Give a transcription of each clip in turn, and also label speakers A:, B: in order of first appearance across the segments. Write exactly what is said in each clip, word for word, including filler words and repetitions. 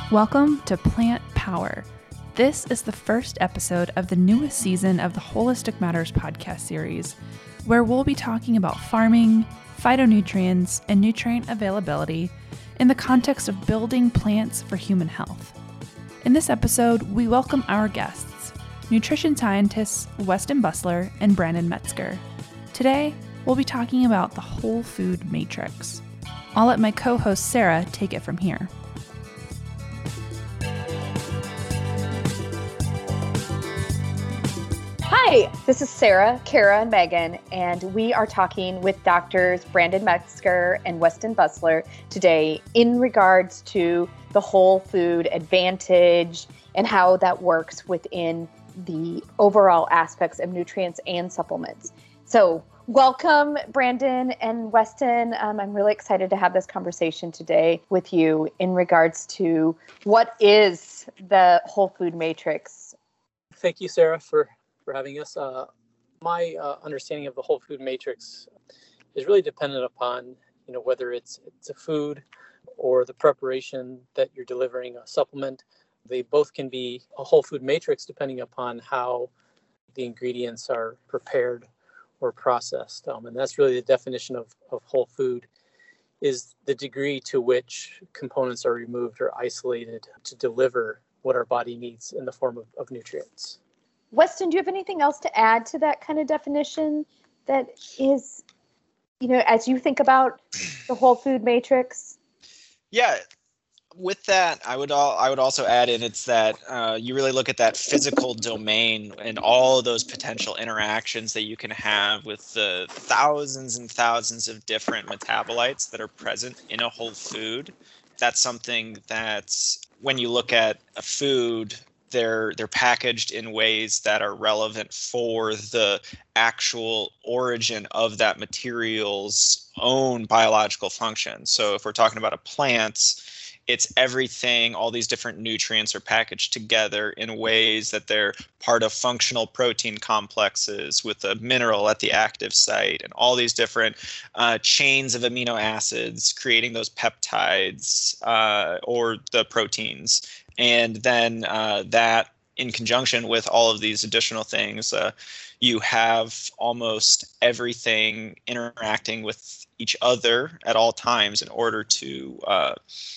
A: Welcome to Plant Power. This is the first episode of the newest season of the Holistic Matters podcast series, where we'll be talking about farming, phytonutrients, and nutrient availability in the context of building plants for human health. In this episode, we welcome our guests, nutrition scientists Weston Busler and Brandon Metzger. Today, we'll be talking about the whole food matrix. I'll let my co-host Sarah take it from here.
B: Hi, this is Sarah, Kara, and Megan, and we are talking with doctors Brandon Metzger and Weston Busler today in regards to the whole food advantage and how that works within the overall aspects of nutrients and supplements. So welcome, Brandon and Weston. Um, I'm really excited to have this conversation today with you in regards to what is the whole food matrix.
C: Thank you, Sarah, for for having us. Uh, my uh, understanding of the whole food matrix is really dependent upon, you know, whether it's it's a food or the preparation that you're delivering a supplement. They both can be a whole food matrix depending upon how the ingredients are prepared or processed. Um, and that's really the definition of, of whole food, is the degree to which components are removed or isolated to deliver what our body needs in the form of, of nutrients.
B: Weston, do you have anything else to add to that kind of definition that is, you know, as you think about the whole food matrix?
D: Yeah, with that, I would all, I would also add in it's that uh, you really look at that physical domain and all those potential interactions that you can have with the thousands and thousands of different metabolites that are present in a whole food. That's something that's, when you look at a food, they're they're packaged in ways that are relevant for the actual origin of that material's own biological function. So if we're talking about a plant, it's everything, all these different nutrients are packaged together in ways that they're part of functional protein complexes with a mineral at the active site and all these different uh, chains of amino acids creating those peptides uh, or the proteins. And then uh, that in conjunction with all of these additional things, uh, you have almost everything interacting with each other at all times in order to uh,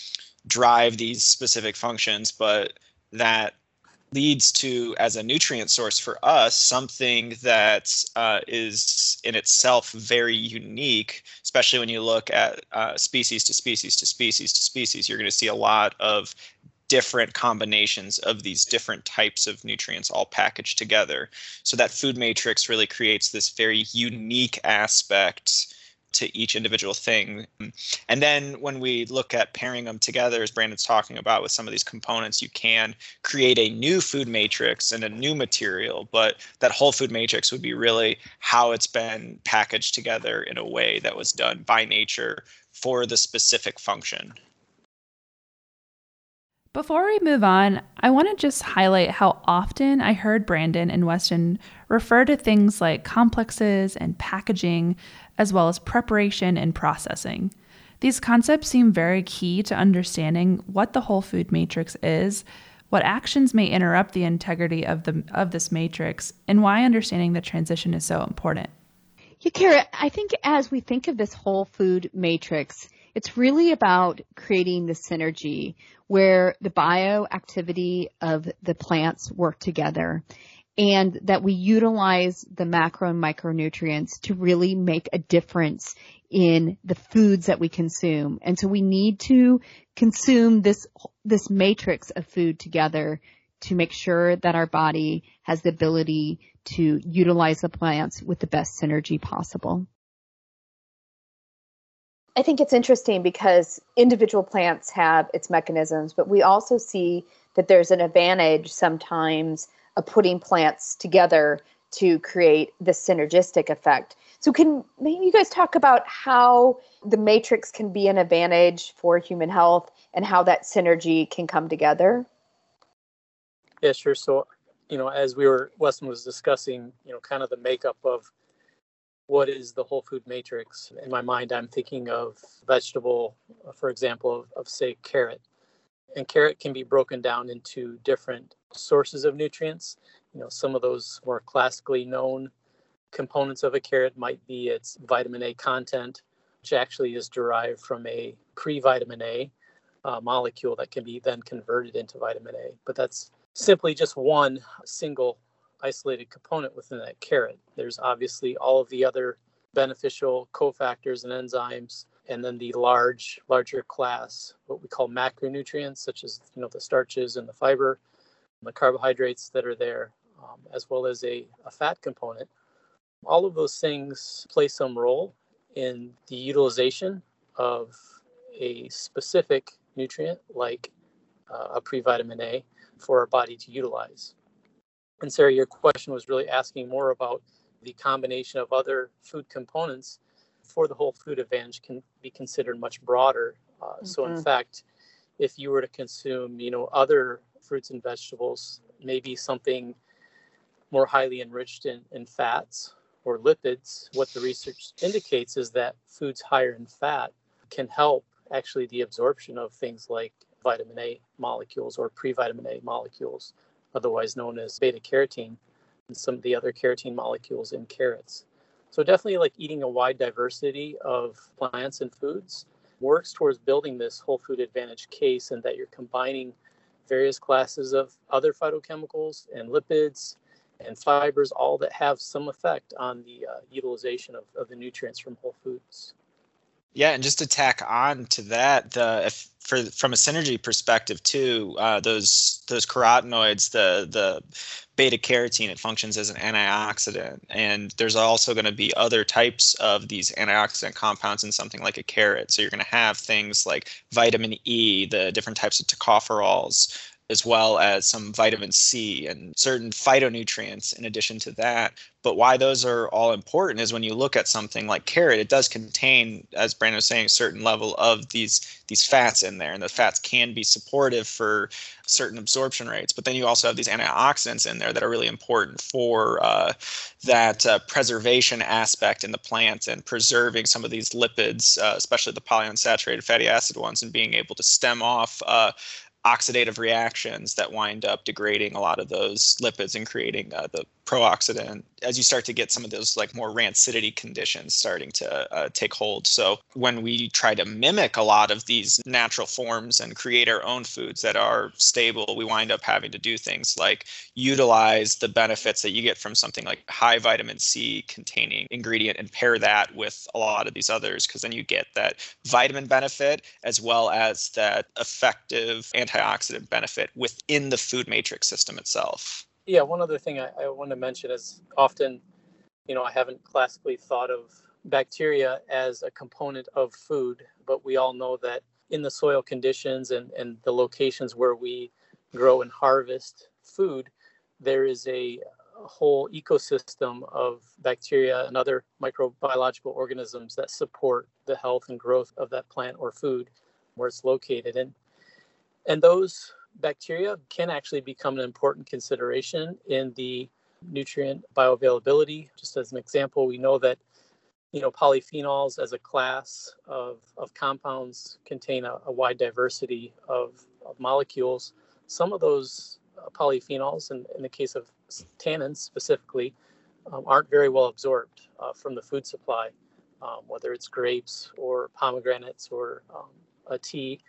D: drive these specific functions. But that leads to, as a nutrient source for us, something that uh, is in itself very unique, especially when you look at uh, species to species to species to species. You're going to see a lot of different combinations of these different types of nutrients all packaged together. So that food matrix really creates this very unique aspect to each individual thing. And then when we look at pairing them together, as Brandon's talking about with some of these components, you can create a new food matrix and a new material, but that whole food matrix would be really how it's been packaged together in a way that was done by nature for the specific function.
A: Before we move on, I want to just highlight how often I heard Brandon and Weston refer to things like complexes and packaging, as well as preparation and processing. These concepts seem very key to understanding what the whole food matrix is, what actions may interrupt the integrity of the of this matrix, and why understanding the transition is so important.
E: Yeah, Kara, I think as we think of this whole food matrix, it's really about creating the synergy where the bioactivity of the plants work together and that we utilize the macro and micronutrients to really make a difference in the foods that we consume. And so we need to consume this, this matrix of food together to make sure that our body has the ability to utilize the plants with the best synergy possible.
B: I think it's interesting because individual plants have its mechanisms, but we also see that there's an advantage sometimes of putting plants together to create the synergistic effect. So can maybe you guys talk about how the matrix can be an advantage for human health and how that synergy can come together?
C: Yeah, sure. So, you know, as we were, Weston was discussing, you know, kind of the makeup of what is the whole food matrix. In my mind, I'm thinking of vegetable, for example, of, of say carrot. And carrot can be broken down into different sources of nutrients. You know, some of those more classically known components of a carrot might be its vitamin A content, which actually is derived from a pre-vitamin A uh, molecule that can be then converted into vitamin A. But that's simply just one single isolated component within that carrot. There's obviously all of the other beneficial cofactors and enzymes, and then the large, larger class, what we call macronutrients, such as, you know, the starches and the fiber, the carbohydrates that are there, um, as well as a, a fat component. All of those things play some role in the utilization of a specific nutrient like uh, a pre-vitamin A for our body to utilize. And Sarah, your question was really asking more about the combination of other food components for the whole food advantage can be considered much broader. Uh, mm-hmm. So in fact, if you were to consume, you know, other fruits and vegetables, maybe something more highly enriched in, in fats or lipids, what the research indicates is that foods higher in fat can help actually the absorption of things like vitamin A molecules or pre-vitamin A molecules, otherwise known as beta carotene, and some of the other carotene molecules in carrots. So definitely, like, eating a wide diversity of plants and foods works towards building this whole food advantage case, and that you're combining various classes of other phytochemicals and lipids and fibers, all that have some effect on the uh, utilization of, of the nutrients from whole foods.
D: Yeah, and just to tack on to that, the if for from a synergy perspective too, uh, those those carotenoids, the the beta carotene, it functions as an antioxidant, and there's also going to be other types of these antioxidant compounds in something like a carrot. So you're going to have things like vitamin E, the different types of tocopherols, as well as some vitamin C and certain phytonutrients in addition to that. But why those are all important is when you look at something like carrot, it does contain, as Brandon was saying, a certain level of these these fats in there, and the fats can be supportive for certain absorption rates. But then you also have these antioxidants in there that are really important for uh, that uh, preservation aspect in the plant and preserving some of these lipids, uh, especially the polyunsaturated fatty acid ones, and being able to stem off uh, oxidative reactions that wind up degrading a lot of those lipids and creating uh, the pro-oxidant as you start to get some of those like more rancidity conditions starting to uh, take hold. So when we try to mimic a lot of these natural forms and create our own foods that are stable, we wind up having to do things like utilize the benefits that you get from something like high vitamin C containing ingredient and pair that with a lot of these others, because then you get that vitamin benefit as well as that effective antioxidant benefit within the food matrix system itself.
C: Yeah, one other thing I, I want to mention is often, you know, I haven't classically thought of bacteria as a component of food, but we all know that in the soil conditions and, and the locations where we grow and harvest food, there is a, a whole ecosystem of bacteria and other microbiological organisms that support the health and growth of that plant or food where it's located. And, and those bacteria can actually become an important consideration in the nutrient bioavailability. Just as an example, we know that, you know, polyphenols as a class of, of compounds contain a, a wide diversity of, of molecules. Some of those uh, polyphenols, in, in the case of tannins specifically, um, aren't very well absorbed uh, from the food supply, um, whether it's grapes or pomegranates or um, a tea.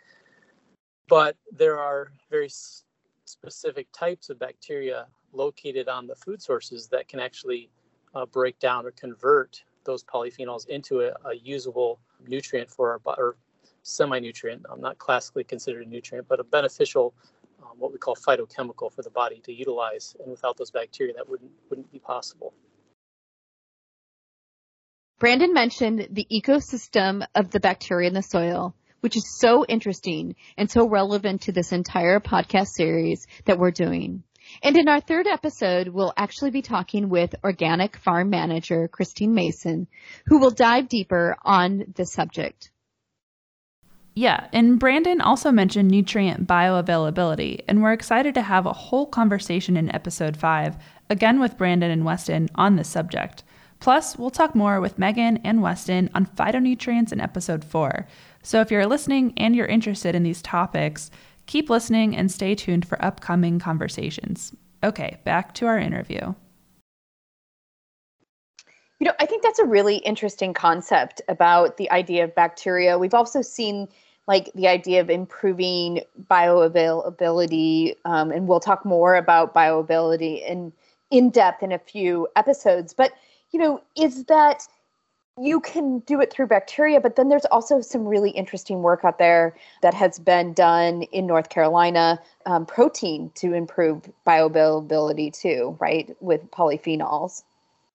C: But there are very specific types of bacteria located on the food sources that can actually uh, break down or convert those polyphenols into a, a usable nutrient for our body, or semi-nutrient. I'm not classically considered a nutrient, but a beneficial, um, what we call phytochemical for the body to utilize. And without those bacteria, that wouldn't wouldn't be possible.
E: Brandon mentioned the ecosystem of the bacteria in the soil, which is so interesting and so relevant to this entire podcast series that we're doing. And in our third episode, we'll actually be talking with organic farm manager Christine Mason, who will dive deeper on this subject.
A: Yeah, and Brandon also mentioned nutrient bioavailability, and we're excited to have a whole conversation in episode five, again with Brandon and Weston on this subject. Plus, we'll talk more with Megan and Weston on phytonutrients in episode four. So if you're listening and you're interested in these topics, Keep listening and stay tuned for upcoming conversations. Okay, back to our interview.
B: You know, I think that's a really interesting concept about the idea of bacteria. We've also seen like the idea of improving bioavailability, um, and we'll talk more about bioavailability in in depth in a few episodes. But, you know, is that you can do it through bacteria, but then there's also some really interesting work out there that has been done in North Carolina, um, protein to improve bioavailability too, right, with polyphenols.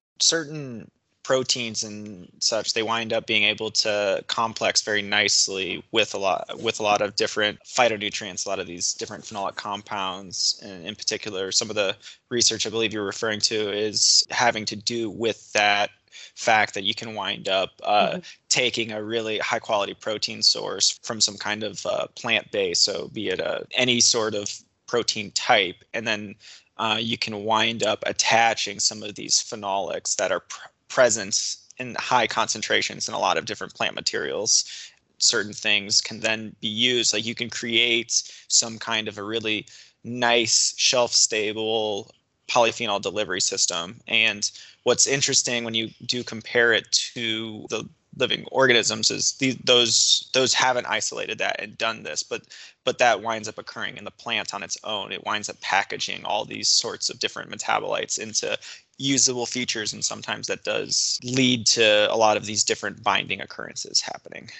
D: Certain proteins and such, they wind up being able to complex very nicely with a lot with a lot of different phytonutrients, a lot of these different phenolic compounds. And in particular, some of the research I believe you're referring to is having to do with that fact that you can wind up uh, mm-hmm. taking a really high quality protein source from some kind of uh, plant base, so be it a, any sort of protein type, and then uh, you can wind up attaching some of these phenolics that are pr- present in high concentrations in a lot of different plant materials. Certain things can then be used, like you can create some kind of a really nice shelf stable polyphenol delivery system. And what's interesting when you do compare it to the living organisms is the, those those haven't isolated that and done this, but but that winds up occurring in the plant on its own. It winds up packaging all these sorts of different metabolites into usable features, and sometimes that does lead to a lot of these different binding occurrences happening.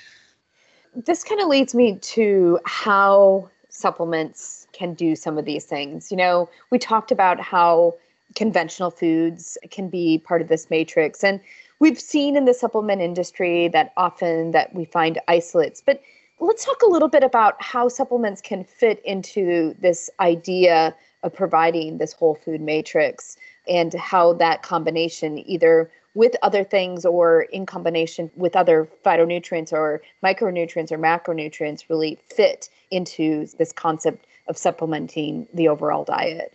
B: This kind of leads me to how supplements can do some of these things. You know, we talked about how conventional foods can be part of this matrix, and we've seen in the supplement industry that often that we find isolates. But let's talk a little bit about how supplements can fit into this idea of providing this whole food matrix, and how that combination, either with other things or in combination with other phytonutrients or micronutrients or macronutrients, really fit into this concept of supplementing the overall diet.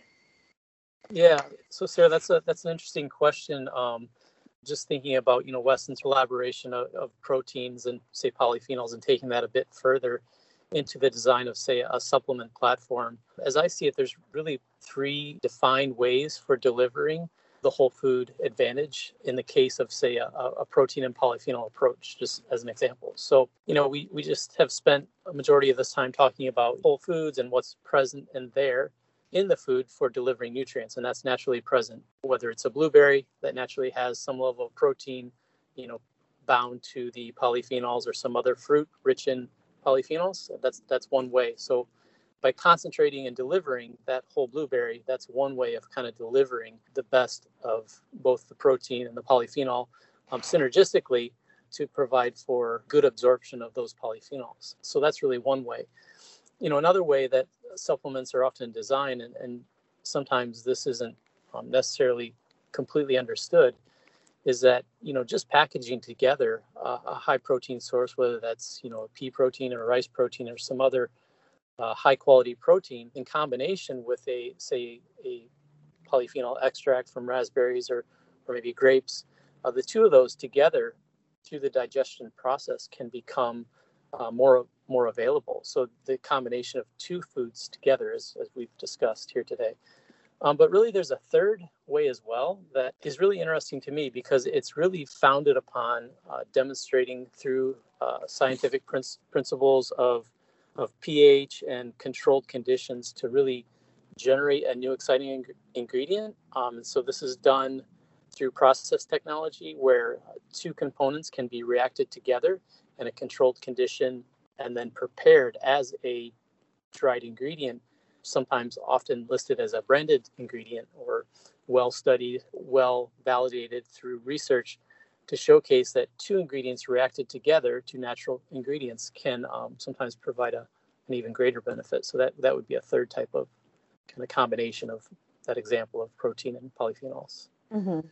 C: Yeah, so Sarah, that's a that's an interesting question. Um, just thinking about, you know, Weston's collaboration of, of proteins and say polyphenols, and taking that a bit further into the design of, say, a supplement platform. As I see it, there's really three defined ways for delivering the whole food advantage in the case of, say, a, a protein and polyphenol approach, just as an example. So, you know, we, we just have spent a majority of this time talking about whole foods and what's present in there in the food for delivering nutrients, and that's naturally present, whether it's a blueberry that naturally has some level of protein, you know, bound to the polyphenols, or some other fruit rich in polyphenols. That's that's one way. So by concentrating and delivering that whole blueberry, that's one way of kind of delivering the best of both the protein and the polyphenol um, synergistically to provide for good absorption of those polyphenols. So that's really one way. You know, another way that supplements are often designed, and, and sometimes this isn't um, necessarily completely understood, is that, you know, just packaging together uh, a high protein source, whether that's, you know, a pea protein or a rice protein or some other uh, high quality protein, in combination with a, say, a polyphenol extract from raspberries or, or maybe grapes, uh, the two of those together through the digestion process can become uh, more more available. So the combination of two foods together, as, as we've discussed here today. Um, but really, there's a third way as well that is really interesting to me, because it's really founded upon uh, demonstrating through uh, scientific prin- principles of, of pH and controlled conditions to really generate a new exciting ing- ingredient. Um, and so this is done through process technology, where two components can be reacted together in a controlled condition and then prepared as a dried ingredient, sometimes often listed as a branded ingredient, or well studied, well validated through research to showcase that two ingredients reacted together, two natural ingredients, can um, sometimes provide a, an even greater benefit. So that, that would be a third type of kind of combination of that example of protein and polyphenols.
B: Mm-hmm.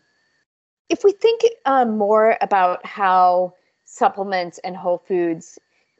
B: If we think um, more about how supplements and whole foods,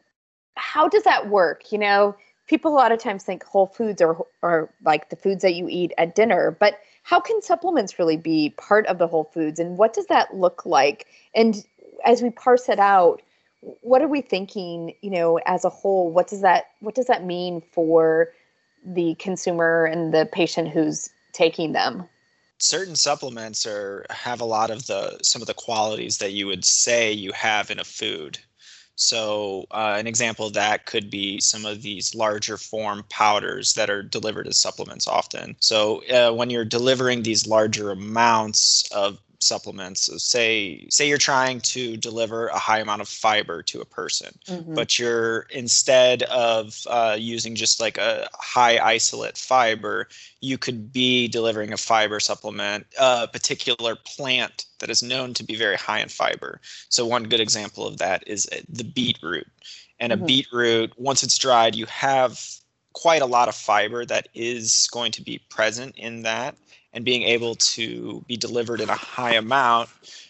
B: how does that work? You know, people a lot of times think whole foods are, are like the foods that you eat at dinner, but how can supplements really be part of the whole foods, and what does that look like? And as we parse it out, what are we thinking, you know, as a whole? What does that what does that mean for the consumer and the patient who's taking them?
D: Certain supplements are have a lot of the some of the qualities that you would say you have in a food. So uh, an example of that could be some of these larger form powders that are delivered as supplements often. So uh, when you're delivering these larger amounts of supplements, so say say you're trying to deliver a high amount of fiber to a person,
B: Mm-hmm.
D: but you're instead of uh, using just like a high isolate fiber, you could be delivering a fiber supplement, a particular plant that is known to be very high in fiber. So one good example of that is the beetroot. And a
B: Mm-hmm.
D: beetroot, once it's dried, you have quite a lot of fiber that is going to be present in that and being able to be delivered in a high amount.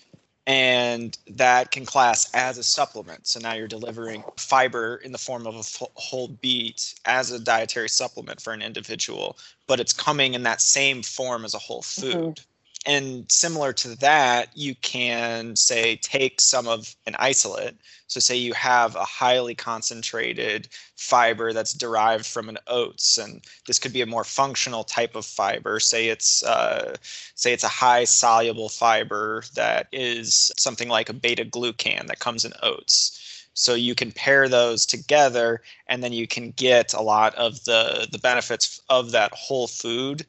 D: And that can class as a supplement. So now you're delivering fiber in the form of a f- whole beet as a dietary supplement for an individual, but it's coming in that same form as a whole food.
B: Mm-hmm.
D: And similar to that, you can say take some of an isolate. So say you have a highly concentrated fiber that's derived from an oats, and this could be a more functional type of fiber. Say it's uh, say it's a high soluble fiber that is something like a beta glucan that comes in oats. So you can pair those together, and then you can get a lot of the the benefits of that whole food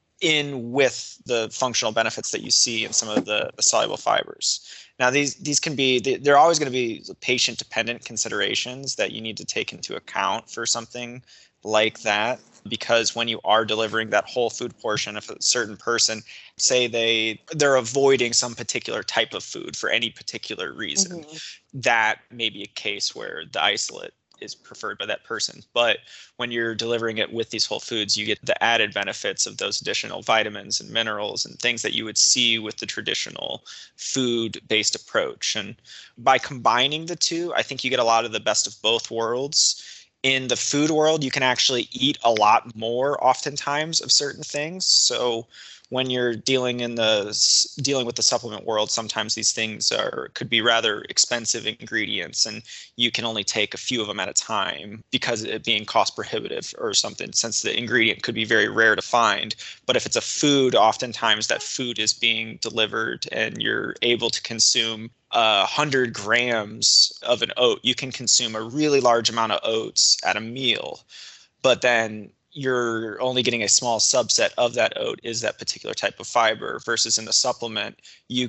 D: in with the functional benefits that you see in some of the, the soluble fibers. Now, these these can be, they're always going to be patient-dependent considerations that you need to take into account for something like that, because when you are delivering that whole food portion, if a certain person, say they, they're avoiding some particular type of food for any particular reason,
B: Mm-hmm.
D: that may be a case where the isolate is preferred by that person. But when you're delivering it with these whole foods, you get the added benefits of those additional vitamins and minerals and things that you would see with the traditional food-based approach. And by combining the two, I think you get a lot of the best of both worlds. In the food world, you can actually eat a lot more oftentimes of certain things. So when you're dealing in the dealing with the supplement world, sometimes these things are could be rather expensive ingredients, and you can only take a few of them at a time because of it being cost prohibitive or something, since the ingredient could be very rare to find. But if it's a food, oftentimes that food is being delivered and you're able to consume a hundred grams of an oat. You can consume a really large amount of oats at a meal, but then you're only getting a small subset of that oat is that particular type of fiber, versus in the supplement, you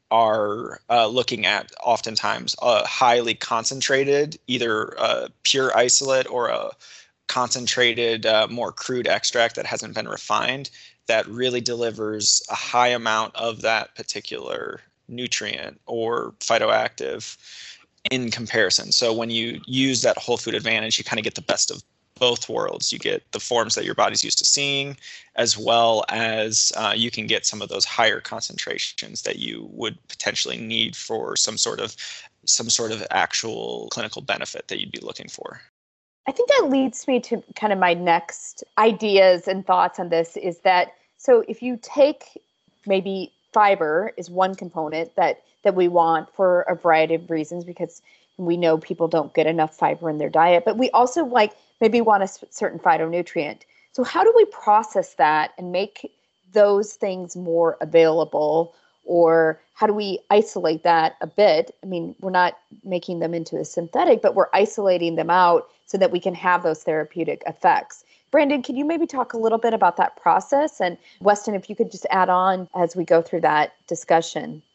D: are uh, looking at oftentimes a highly concentrated, either a pure isolate or a concentrated, uh, more crude extract that hasn't been refined, that really delivers a high amount of that particular nutrient or phytoactive in comparison. So when you use that whole food advantage, you kind of get the best of both worlds. You get the forms that your body's used to seeing, as well as uh, you can get some of those higher concentrations that you would potentially need for some sort of some sort of actual clinical benefit that you'd be looking for.
B: I think that leads me to kind of my next ideas and thoughts on this is that, so if you take maybe fiber is one component that that we want for a variety of reasons, because we know people don't get enough fiber in their diet, but we also like maybe want a certain phytonutrient. So how do we process that and make those things more available? Or how do we isolate that a bit? I mean, we're not making them into a synthetic, but we're isolating them out so that we can have those therapeutic effects. Brandon, can you maybe talk a little bit about that process? And Weston, if you could just add on as we go through that discussion.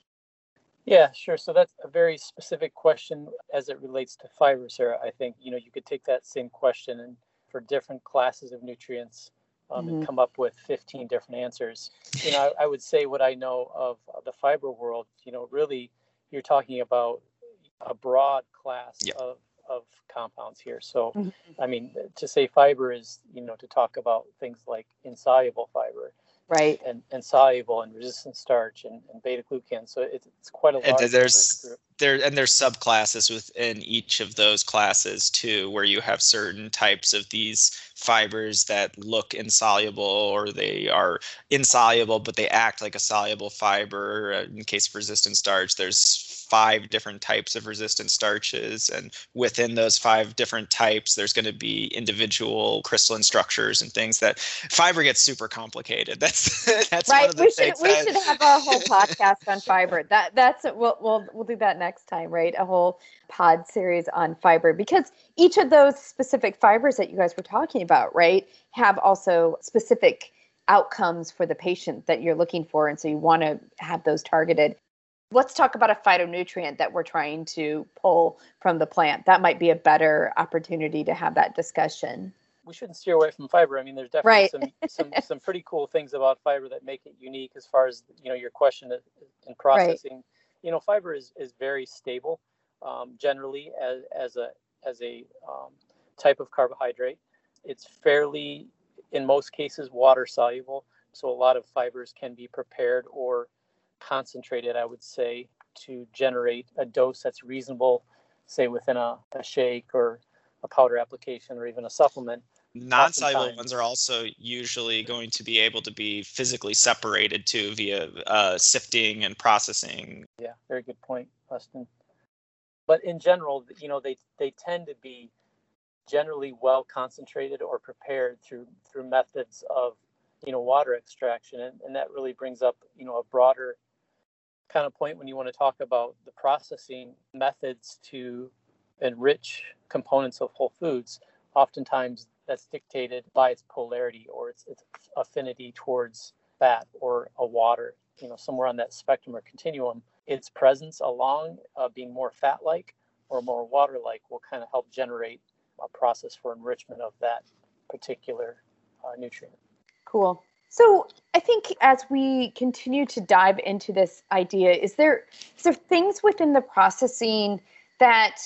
C: Yeah, sure. So that's a very specific question as it relates to fiber, Sarah. I think, you know, you could take that same question and for different classes of nutrients um,
B: Mm-hmm.
C: and come up with fifteen different answers. You know, I, I would say what I know of the fiber world, you know, really you're talking about a broad class
D: Yeah.
C: of, of compounds here. So,
B: Mm-hmm.
C: I mean, to say fiber is, you know, to talk about things like insoluble fiber.
B: Right.
C: And, and soluble and resistant starch and, and beta glucan. So it's, it's quite a large
D: And
C: diverse
D: there's
C: group.
D: there and there's subclasses within each of those classes too, where you have certain types of these fibers that look insoluble, or they are insoluble but they act like a soluble fiber. In case of resistant starch, there's five different types of resistant starches, and within those five different types, there's going to be individual crystalline structures and things. That fiber gets super complicated. That's that's
B: right.
D: one of the
B: we should
D: things
B: we
D: that,
B: should have a whole podcast on fiber. That that's we'll we'll we'll do that next time, right? A whole pod series on fiber, because each of those specific fibers that you guys were talking about, right, have also specific outcomes for the patient that you're looking for, and so you want to have those targeted. Let's talk about a phytonutrient that we're trying to pull from the plant. That might be a better opportunity to have that discussion.
C: We shouldn't steer away from fiber. I mean, there's definitely
B: right.
C: some, some some pretty cool things about fiber that make it unique as far as, you know, your question in processing. Right. You know, fiber is, is very stable um, generally as, as a as a um, type of carbohydrate. It's fairly, in most cases, water soluble. So a lot of fibers can be prepared or concentrated, I would say, to generate a dose that's reasonable, say within a, a shake or a powder application or even a supplement.
D: Non-soluble ones are also usually going to be able to be physically separated too via uh, sifting and processing.
C: Yeah, very good point, Weston. But in general, you know, they they tend to be generally well concentrated or prepared through through methods of, you know, water extraction, and, and that really brings up, you know, a broader kind of point when you want to talk about the processing methods to enrich components of whole foods. Oftentimes that's dictated by its polarity or its, its affinity towards fat or a water, you know, somewhere on that spectrum or continuum. Its presence along uh, being more fat-like or more water-like will kind of help generate a process for enrichment of that particular uh, nutrient.
B: Cool. So I think as we continue to dive into this idea, is there is there things within the processing that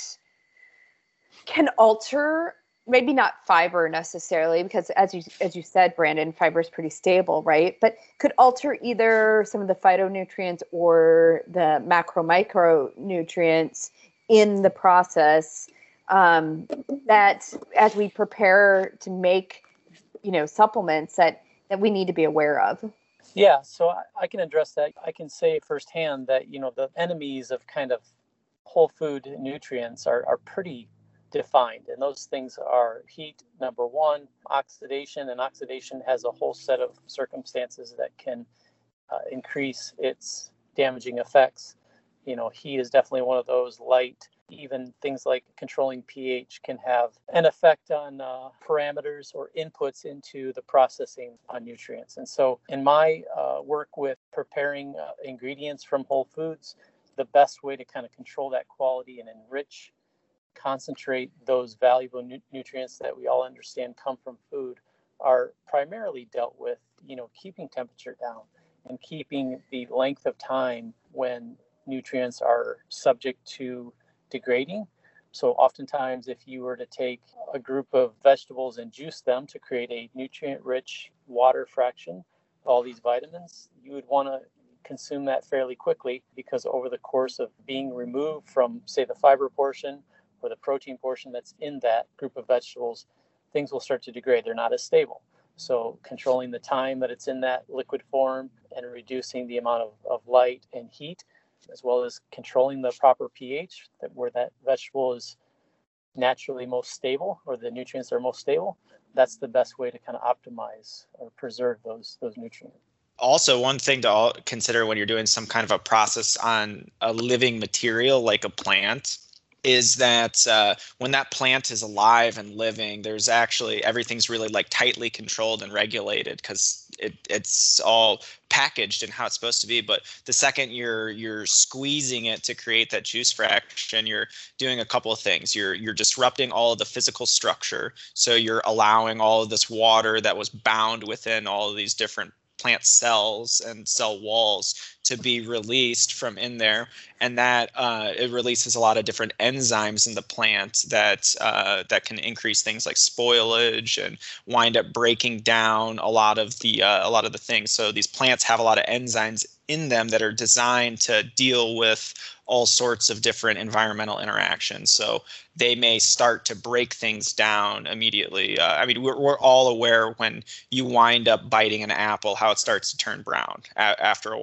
B: can alter, maybe not fiber necessarily, because as you as you said, Brandon, fiber is pretty stable, right? But could alter either some of the phytonutrients or the macro micronutrients in the process um, that as we prepare to make, you know, supplements that that we need to be aware of?
C: Yeah, so I, I can address that. I can say firsthand that, you know, the enemies of kind of whole food nutrients are, are pretty defined. And those things are heat, number one, oxidation. And oxidation has a whole set of circumstances that can uh, increase its damaging effects. You know, heat is definitely one of those. Light, even things like controlling pH can have an effect on uh, parameters or inputs into the processing on nutrients. And so in my uh, work with preparing uh, ingredients from whole foods, the best way to kind of control that quality and enrich, concentrate those valuable nu- nutrients that we all understand come from food are primarily dealt with, you know, keeping temperature down and keeping the length of time when nutrients are subject to degrading. So oftentimes, if you were to take a group of vegetables and juice them to create a nutrient-rich water fraction, all these vitamins, you would want to consume that fairly quickly, because over the course of being removed from, say, the fiber portion or the protein portion that's in that group of vegetables, things will start to degrade. They're not as stable. So controlling the time that it's in that liquid form and reducing the amount of, of light and heat, as well as controlling the proper pH, that where that vegetable is naturally most stable or the nutrients are most stable, that's the best way to kind of optimize or preserve those those nutrients.
D: Also, one thing to consider when you're doing some kind of a process on a living material like a plant is that uh, when that plant is alive and living, there's actually everything's really like tightly controlled and regulated because it, it's all packaged in how it's supposed to be. But the second you're you're squeezing it to create that juice fraction, you're doing a couple of things. You're you're disrupting all of the physical structure. So you're allowing all of this water that was bound within all of these different plant cells and cell walls to be released from in there, and that uh, it releases a lot of different enzymes in the plant that uh, that can increase things like spoilage and wind up breaking down a lot of the uh, a lot of the things. So these plants have a lot of enzymes in them that are designed to deal with all sorts of different environmental interactions. So they may start to break things down immediately. Uh, I mean, we're, we're all aware when you wind up biting an apple, how it starts to turn brown a- after a while with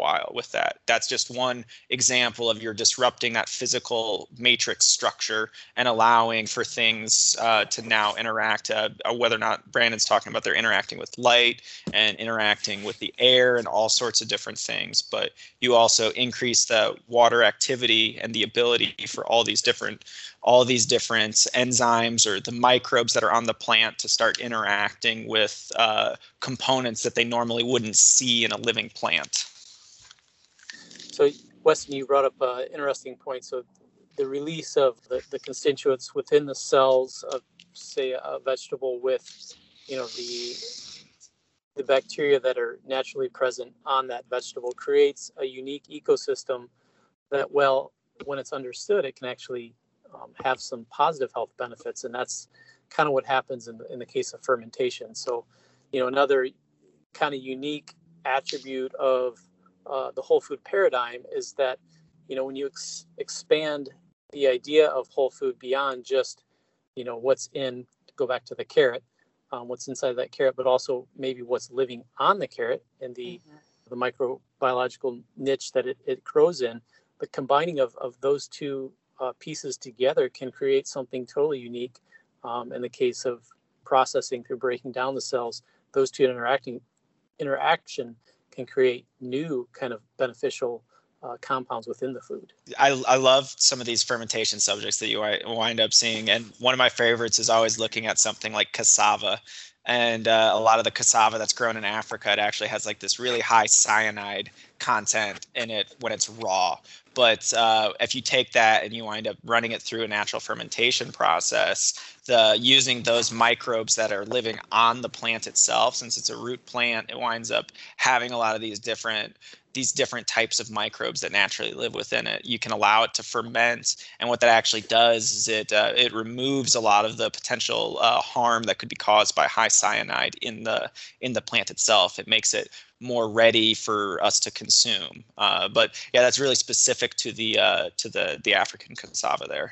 D: with that. That's just one example of you're disrupting that physical matrix structure and allowing for things uh, to now interact, uh, whether or not Brandon's talking about they're interacting with light and interacting with the air and all sorts of different things. But you also increase the water activity and the ability for all these different all these different enzymes or the microbes that are on the plant to start interacting with uh, components that they normally wouldn't see in a living plant.
C: So, Weston, you brought up an interesting point. So the release of the, the constituents within the cells of, say, a vegetable with, you know, the the bacteria that are naturally present on that vegetable creates a unique ecosystem that, well, when it's understood, it can actually um, have some positive health benefits. And that's kind of what happens in the, in the case of fermentation. So, you know, another kind of unique attribute of uh, the whole food paradigm is that, you know, when you ex- expand the idea of whole food beyond just, you know, what's in, to go back to the carrot, um, what's inside that carrot, but also maybe what's living on the carrot and the, mm-hmm. the microbiological niche that it, it grows in, the combining of, of those two uh, pieces together can create something totally unique. Um, in the case of processing through breaking down the cells, those two interacting interaction can create new kind of beneficial uh, compounds within the food.
D: I, I love some of these fermentation subjects that you wind up seeing. And one of my favorites is always looking at something like cassava. And uh, a lot of the cassava that's grown in Africa, it actually has like this really high cyanide content in it when it's raw. But uh, if you take that and you wind up running it through a natural fermentation process, the using those microbes that are living on the plant itself, since it's a root plant, it winds up having a lot of these different these different types of microbes that naturally live within it. You can allow it to ferment, and what that actually does is it uh, it removes a lot of the potential uh, harm that could be caused by high cyanide in the in the plant itself. It makes it more ready for us to consume. Uh, but yeah, that's really specific to the uh, to the the African cassava there.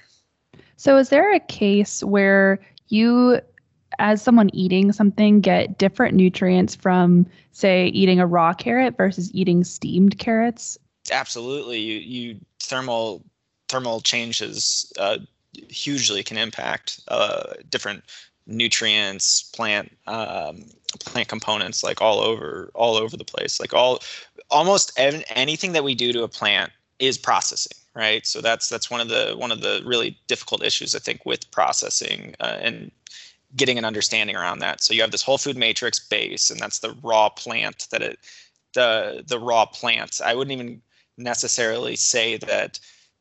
A: So is there a case where you, as someone eating something, get different nutrients from, say, eating a raw carrot versus eating steamed carrots?
D: Absolutely. You, you thermal thermal changes uh, hugely can impact uh, different nutrients, plant um, plant components, like all over all over the place. Like all almost ev- anything that we do to a plant is processing, right? So that's that's one of the one of the really difficult issues, I think, with processing uh, and getting an understanding around that. So you have this whole food matrix base, and that's the raw plant that it the the raw plant. I wouldn't even necessarily say that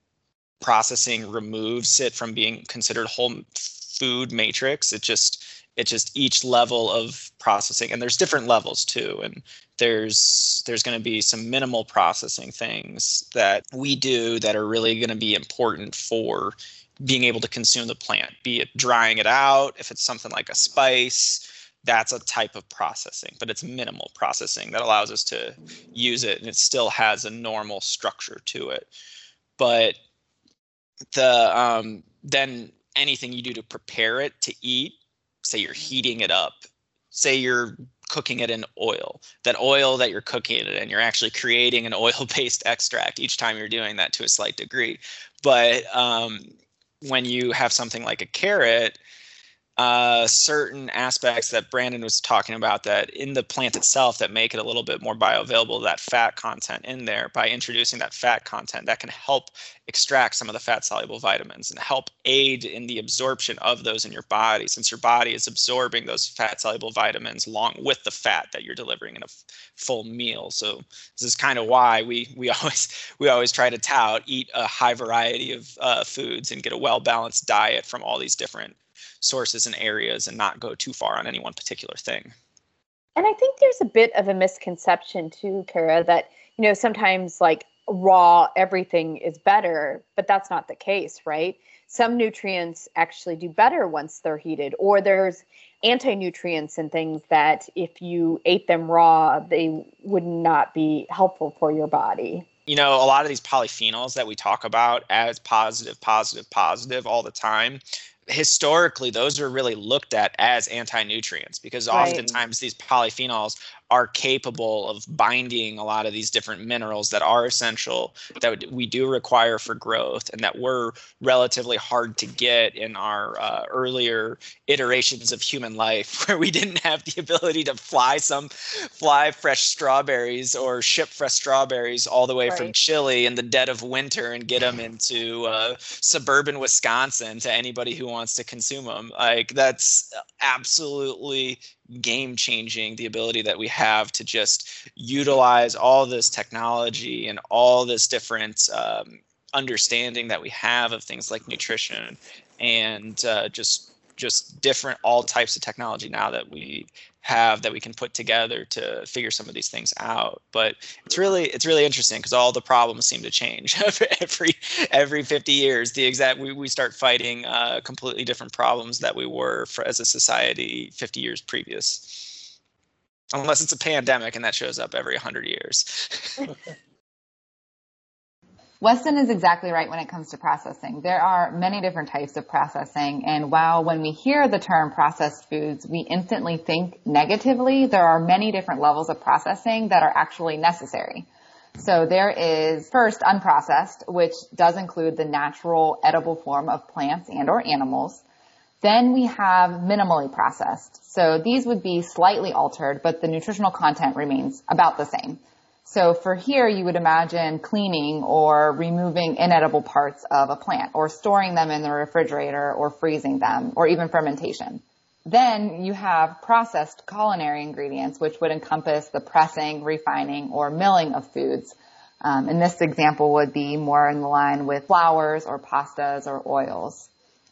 D: processing removes it from being considered whole food matrix. It just it just each level of processing, and there's different levels too, and there's there's going to be some minimal processing things that we do that are really going to be important for being able to consume the plant, be it drying it out. If it's something like a spice, that's a type of processing, but it's minimal processing that allows us to use it, and it still has a normal structure to it. But the um, then anything you do to prepare it to eat, say you're heating it up, say you're cooking it in oil, that oil that you're cooking it in, you're actually creating an oil-based extract each time you're doing that to a slight degree. But um, when you have something like a carrot, uh, certain aspects that Brandon was talking about that in the plant itself that make it a little bit more bioavailable, that fat content in there, by introducing that fat content that can help extract some of the fat soluble vitamins and help aid in the absorption of those in your body, since your body is absorbing those fat soluble vitamins along with the fat that you're delivering in a f- full meal. So this is kind of why we we always we always try to tout eat a high variety of uh, foods and get a well-balanced diet from all these different sources and areas, and not go too far on any one particular thing.
B: And I think there's a bit of a misconception too, Kara, that, you know, sometimes like raw everything is better, but that's not the case, right? Some nutrients actually do better once they're heated, or there's anti-nutrients and things that if you ate them raw, they would not be helpful for your body.
D: You know, a lot of these polyphenols that we talk about as positive, positive, positive all the time, historically, those are really looked at as anti-nutrients, because
B: Right.
D: oftentimes these polyphenols are capable of binding a lot of these different minerals that are essential, that we do require for growth, and that were relatively hard to get in our uh, earlier iterations of human life, where we didn't have the ability to fly some fly fresh strawberries or ship fresh strawberries all the way
B: Right.
D: from Chile in the dead of winter and get them into uh, suburban Wisconsin to anybody who wants to consume them. Like, that's absolutely game changing, the ability that we have to just utilize all this technology and all this different um, understanding that we have of things like nutrition, and uh, just just different all types of technology now that we have that we can put together to figure some of these things out. But it's really it's really interesting, because all the problems seem to change every every fifty years. The exact we, we start fighting uh, completely different problems that we were for, as a society fifty years previous, unless it's a pandemic, and that shows up every one hundred years.
F: Weston is exactly right when it comes to processing. There are many different types of processing, and while when we hear the term processed foods, we instantly think negatively, there are many different levels of processing that are actually necessary. So there is first unprocessed, which does include the natural edible form of plants and or animals. Then we have minimally processed. So these would be slightly altered, but the nutritional content remains about the same. So for here, you would imagine cleaning or removing inedible parts of a plant, or storing them in the refrigerator, or freezing them, or even fermentation. Then you have processed culinary ingredients, which would encompass the pressing, refining, or milling of foods. Um, and this example would be more in the line with flours or pastas or oils.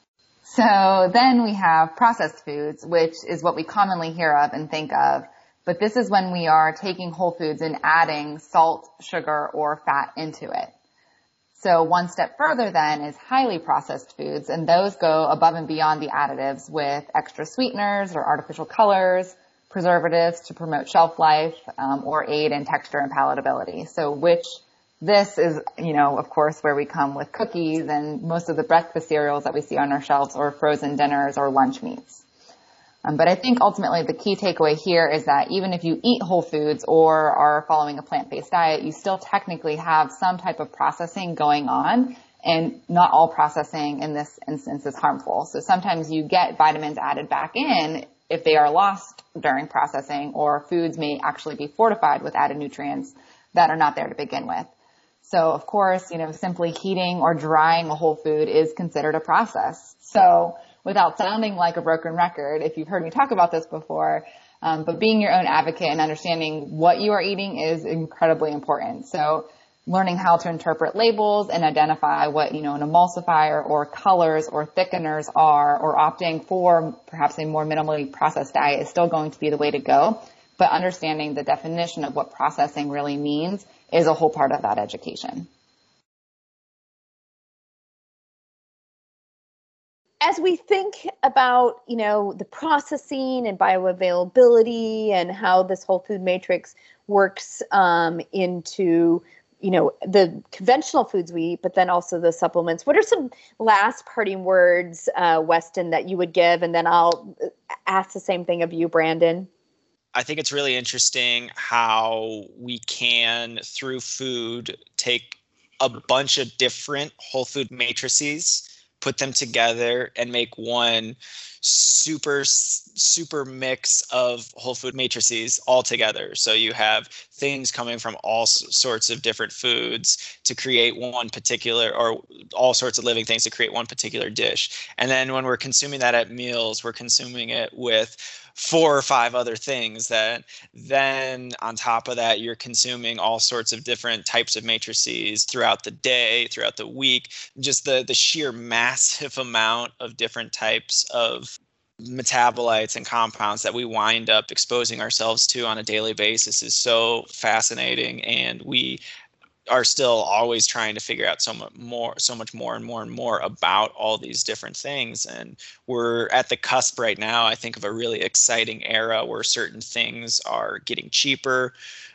F: So then we have processed foods, which is what we commonly hear of and think of. But this is when we are taking whole foods and adding salt, sugar, or fat into it. So one step further then is highly processed foods, and those go above and beyond the additives with extra sweeteners or artificial colors, preservatives to promote shelf life, um, or aid in texture and palatability. So which this is, you know, of course, where we come with cookies and most of the breakfast cereals that we see on our shelves, or frozen dinners or lunch meats. Um, but I think ultimately the key takeaway here is that even if you eat whole foods or are following a plant-based diet, you still technically have some type of processing going on, and not all processing in this instance is harmful. So sometimes you get vitamins added back in if they are lost during processing, or foods may actually be fortified with added nutrients that are not there to begin with. So of course, you know, simply heating or drying a whole food is considered a process. So without sounding like a broken record, if you've heard me talk about this before, um, but being your own advocate and understanding what you are eating is incredibly important. So learning how to interpret labels and identify what, you know, an emulsifier or colors or thickeners are, or opting for perhaps a more minimally processed diet is still going to be the way to go. But understanding the definition of what processing really means is a whole part of that education.
B: As we think about, you know, the processing and bioavailability and how this whole food matrix works um, into, you know, the conventional foods we eat, but then also the supplements, what are some last parting words, uh, Weston, that you would give? And then I'll ask the same thing of you, Brandon.
D: I think it's really interesting how we can, through food, take a bunch of different whole food matrices, put them together, and make one super, super mix of whole food matrices all together. So you have things coming from all sorts of different foods to create one particular, or all sorts of living things to create one particular dish. And then when we're consuming that at meals, we're consuming it with four or five other things that then on top of that, you're consuming all sorts of different types of matrices throughout the day, throughout the week. Just the, the sheer massive amount of different types of metabolites and compounds that we wind up exposing ourselves to on a daily basis is so fascinating. And we are still always trying to figure out so much more, so much more and more and more about all these different things. And we're at the cusp right now, I think, of a really exciting era where certain things are getting cheaper.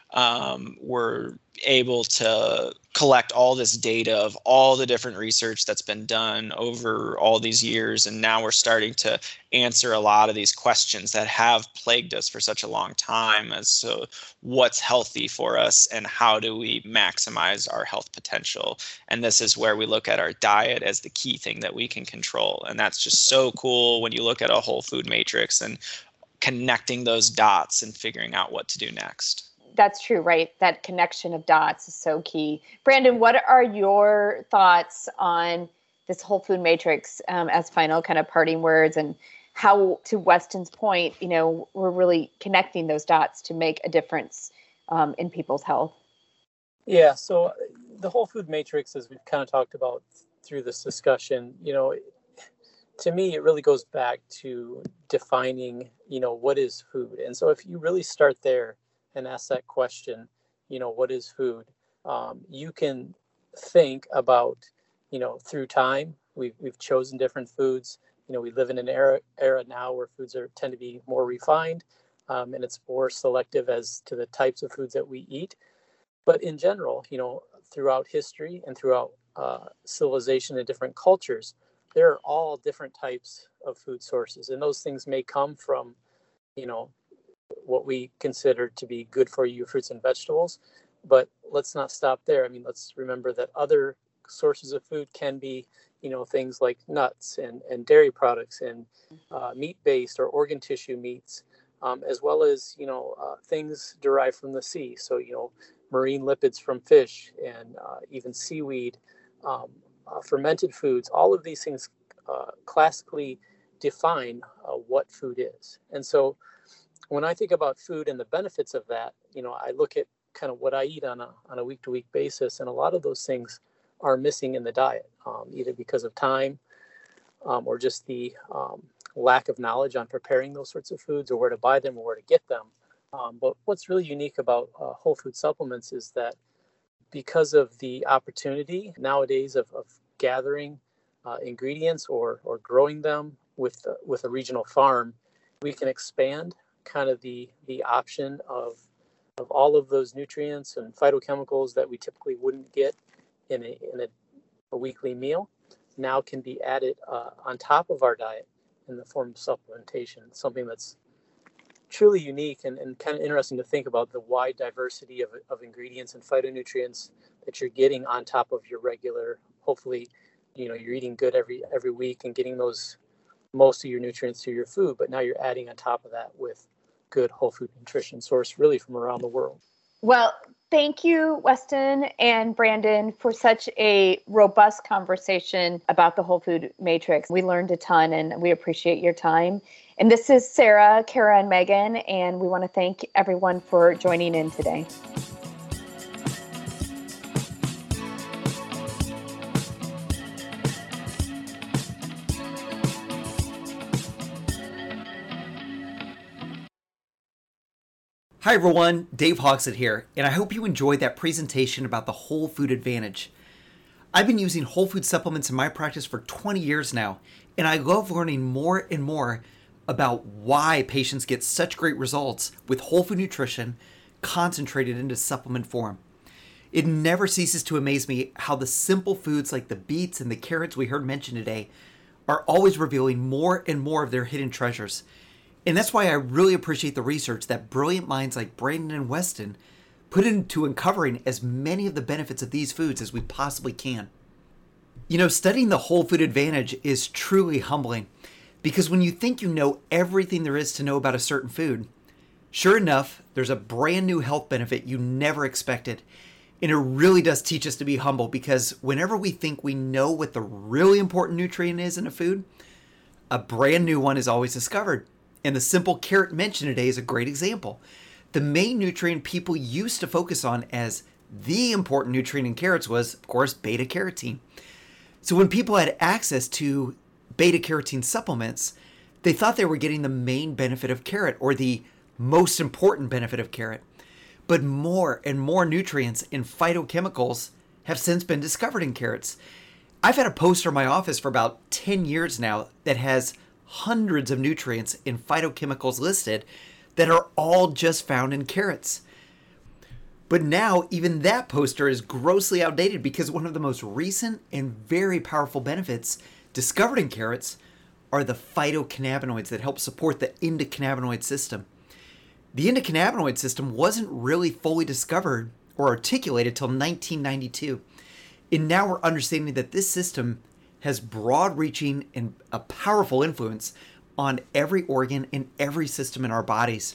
D: um, we're able to collect all this data of all the different research that's been done over all these years. And now we're starting to answer a lot of these questions that have plagued us for such a long time as to what's healthy for us and how do we maximize our health potential. And this is where we look at our diet as the key thing that we can control. And that's just so cool when you look at a whole food matrix and connecting those dots and figuring out what to do next.
B: That's true, right? That connection of dots is so key. Brandon, what are your thoughts on this whole food matrix um, as final kind of parting words, and how, to Weston's point, you know, we're really connecting those dots to make a difference um, in people's health?
C: Yeah, so the whole food matrix, as we've kind of talked about through this discussion, you know, to me, it really goes back to defining, you know, what is food? And so if you really start there and ask that question, you know, what is food? Um, you can think about, you know, through time, we've, we've chosen different foods. You know, we live in an era era now where foods are tend to be more refined, um, and it's more selective as to the types of foods that we eat. But in general, you know, throughout history and throughout uh, civilization and different cultures, there are all different types of food sources. And those things may come from, you know, what we consider to be good for you fruits and vegetables. But let's not stop there. I mean, let's remember that other sources of food can be, you know, things like nuts and, and dairy products and uh, meat-based or organ tissue meats, um, as well as, you know, uh, things derived from the sea. So, you know, marine lipids from fish and uh, even seaweed, um, uh, fermented foods, all of these things uh, classically define uh, what food is. And so when I think about food and the benefits of that, you know, I look at kind of what I eat on a on a week to week basis, and a lot of those things are missing in the diet, um, either because of time um, or just the um, lack of knowledge on preparing those sorts of foods or where to buy them or where to get them. Um, but what's really unique about uh, whole food supplements is that because of the opportunity nowadays of, of gathering uh, ingredients or or growing them with uh, with a regional farm, we can expand kind of the the option of of all of those nutrients and phytochemicals that we typically wouldn't get in a in a, a weekly meal now can be added uh, on top of our diet in the form of supplementation. Something that's truly unique and, and kind of interesting to think about, the wide diversity of, of ingredients and phytonutrients that you're getting on top of your regular, hopefully, you know, you're eating good every every week and getting those most of your nutrients through your food, but now you're adding on top of that with good whole food nutrition sourced really from around the world.
B: Well, thank you, Weston and Brandon, for such a robust conversation about the whole food matrix. We learned a ton and we appreciate your time. And this is Sarah, Kara, and Megan, and we want to thank everyone for joining in today.
G: Hi everyone, Dave Hogsett here, and I hope you enjoyed that presentation about the Whole Food Advantage. I've been using whole food supplements in my practice for twenty years now, and I love learning more and more about why patients get such great results with whole food nutrition concentrated into supplement form. It never ceases to amaze me how the simple foods like the beets and the carrots we heard mentioned today are always revealing more and more of their hidden treasures. And that's why I really appreciate the research that brilliant minds like Brandon and Weston put into uncovering as many of the benefits of these foods as we possibly can. You know, studying the Whole Food Advantage is truly humbling, because when you think you know everything there is to know about a certain food, sure enough, there's a brand new health benefit you never expected. And it really does teach us to be humble, because whenever we think we know what the really important nutrient is in a food, a brand new one is always discovered. And the simple carrot mentioned today is a great example. The main nutrient people used to focus on as the important nutrient in carrots was, of course, beta-carotene. So when people had access to beta-carotene supplements, they thought they were getting the main benefit of carrot, or the most important benefit of carrot. But more and more nutrients and phytochemicals have since been discovered in carrots. I've had a poster in my office for about ten years now that has hundreds of nutrients and phytochemicals listed that are all just found in carrots. But now, even that poster is grossly outdated because one of the most recent and very powerful benefits discovered in carrots are the phytocannabinoids that help support the endocannabinoid system. The endocannabinoid system wasn't really fully discovered or articulated till nineteen ninety-two. And now we're understanding that this system has broad-reaching and a powerful influence on every organ and every system in our bodies.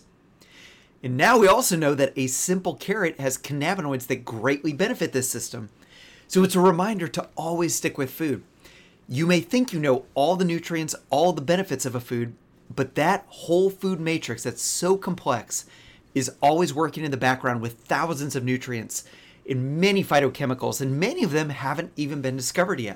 G: And now we also know that a simple carrot has cannabinoids that greatly benefit this system. So it's a reminder to always stick with food. You may think you know all the nutrients, all the benefits of a food, but that whole food matrix that's so complex is always working in the background with thousands of nutrients and many phytochemicals, and many of them haven't even been discovered yet.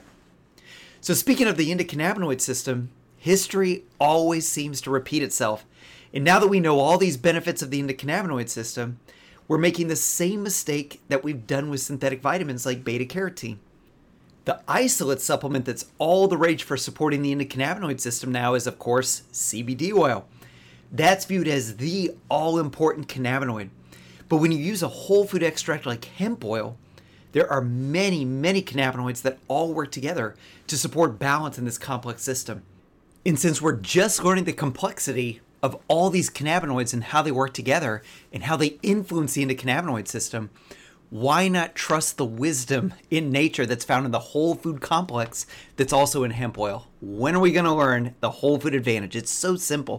G: So speaking of the endocannabinoid system, history always seems to repeat itself. And now that we know all these benefits of the endocannabinoid system, we're making the same mistake that we've done with synthetic vitamins like beta-carotene. The isolate supplement that's all the rage for supporting the endocannabinoid system now is, of course, C B D oil. That's viewed as the all-important cannabinoid. But when you use a whole food extract like hemp oil, there are many, many cannabinoids that all work together to support balance in this complex system. And since we're just learning the complexity of all these cannabinoids and how they work together and how they influence the endocannabinoid system, why not trust the wisdom in nature that's found in the whole food complex that's also in hemp oil? When are we going to learn the whole food advantage? It's so simple.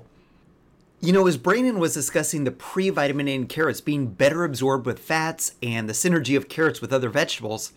G: You know, as Brandon was discussing the pre-vitamin A in carrots being better absorbed with fats and the synergy of carrots with other vegetables,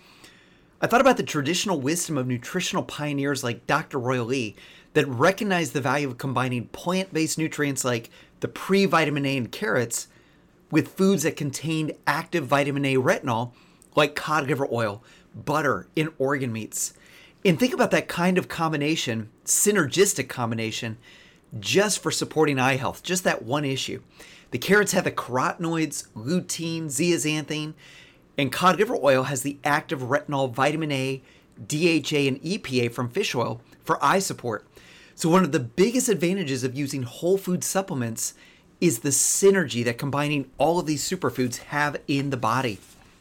G: I thought about the traditional wisdom of nutritional pioneers like Doctor Roy Lee that recognized the value of combining plant-based nutrients like the pre-vitamin A in carrots with foods that contained active vitamin A retinol like cod liver oil, butter, and organ meats. And think about that kind of combination, synergistic combination, just for supporting eye health, just that one issue. The carrots have the carotenoids, lutein, zeaxanthin, and cod liver oil has the active retinol, vitamin A, D H A, and E P A from fish oil for eye support. So one of the biggest advantages of using whole food supplements is the synergy that combining all of these superfoods have in the body.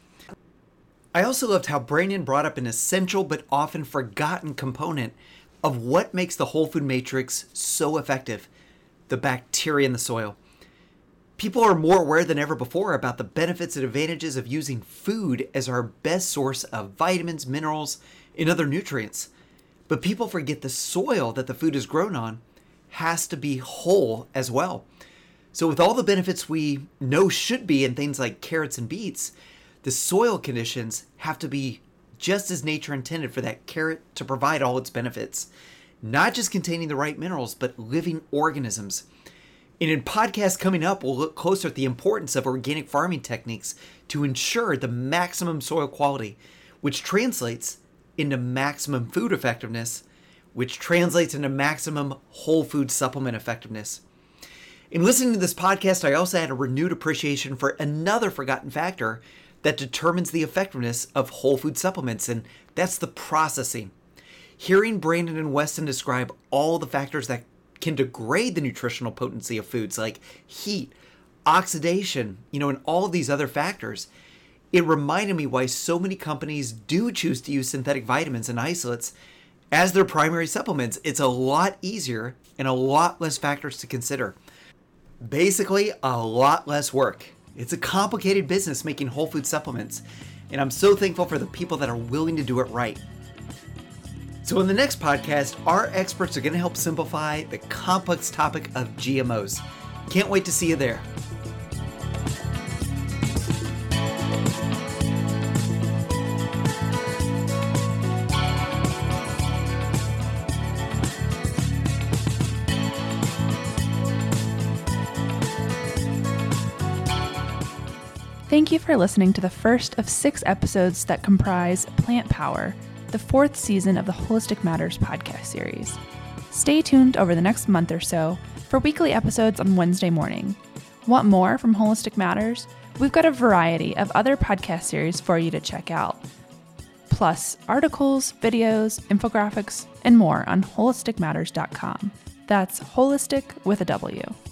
G: I also loved how Brandon brought up an essential but often forgotten component of what makes the whole food matrix so effective: the bacteria in the soil. People are more aware than ever before about the benefits and advantages of using food as our best source of vitamins, minerals, and other nutrients. But people forget the soil that the food is grown on has to be whole as well. So with all the benefits we know should be in things like carrots and beets, the soil conditions have to be just as nature intended for that carrot to provide all its benefits, not just containing the right minerals, but living organisms. And in podcasts coming up, we'll look closer at the importance of organic farming techniques to ensure the maximum soil quality, which translates into maximum food effectiveness, which translates into maximum whole food supplement effectiveness. In listening to this podcast, I also had a renewed appreciation for another forgotten factor that determines the effectiveness of whole food supplements, and that's the processing. Hearing Brandon and Weston describe all the factors that can degrade the nutritional potency of foods like heat, oxidation, you know, and all of these other factors, it reminded me why so many companies do choose to use synthetic vitamins and isolates as their primary supplements. It's a lot easier and a lot less factors to consider. Basically, a lot less work. It's a complicated business making whole food supplements, and I'm so thankful for the people that are willing to do it right. So in the next podcast, our experts are going to help simplify the complex topic of G M Os. Can't wait to see you there.
A: Thank you for listening to the first of six episodes that comprise Plant Power, the fourth season of the Holistic Matters podcast series. Stay tuned over the next month or so for weekly episodes on Wednesday morning. Want more from Holistic Matters? We've got a variety of other podcast series for you to check out. Plus, articles, videos, infographics, and more on holistic matters dot com. That's holistic with a W.